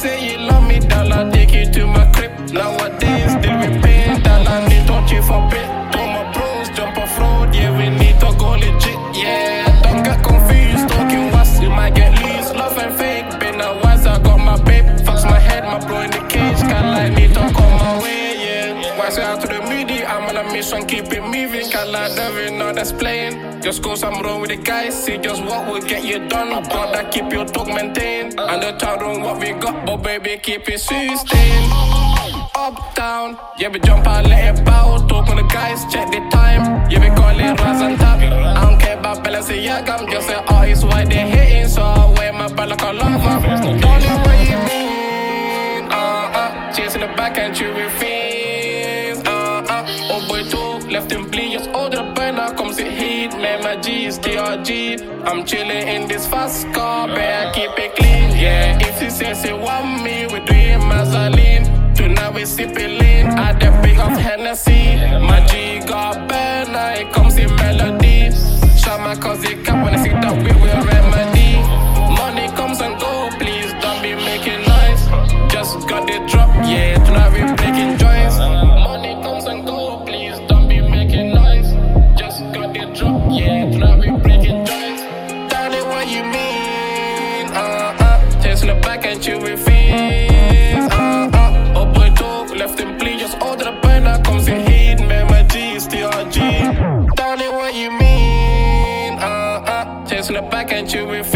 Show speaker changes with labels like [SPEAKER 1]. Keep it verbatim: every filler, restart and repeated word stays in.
[SPEAKER 1] say you love me, doll, I'll take you to my crib. Nowadays, deal with pain, doll, I need touch you for bit. All my bros jump off road, yeah, we need to go legit, yeah. Don't get confused, talking was you might get loose. Love and fake, been a wise, I got my babe. Fucks my head, my bro in the cage, can't like me to come my way, yeah. Why say out to the moody, I'm on a mission, keep it moving. Can't like never know that's playing. Just cause I'm wrong with the guys, see just what will get you done. Brother, keep your talk maintained. And the town wrong what we got, but baby, keep it sustained. Uptown, yeah, we jump out, let it bow. Talk on the guys, check the time. Yeah, we call it rise and top. I don't care about Balenciaga, I'm just an artist, why they hating. So I wear my belt like a lover. Don't know what you mean. Uh uh, chasing the back and chewing fiends. Uh uh, oh boy, talk, left him bleed. Just order the burner, comes the heat. Man, my G is T R G. I'm chilling in this fast car, better keep it clean. Yeah, if she says she want me, we doing Mazaline. Tonight we sipping lean at the big of Hennessy. My G got burner, it comes in melody. Shout my cousin cap when I see that we will remedy. Money comes and go, please don't be making noise. Just got the drop, yeah, tonight we breaking joints. Money comes and go, please don't be making noise. Just got the drop, yeah, tonight we breaking joints. Darling, what you mean? Uh uh, chasing the back and chill with fiends. Uh uh. Left him bleed, just order the burner, comes in heat, man, my G is T R G. Darling, what you mean? Uh uh, chasing the back and chill with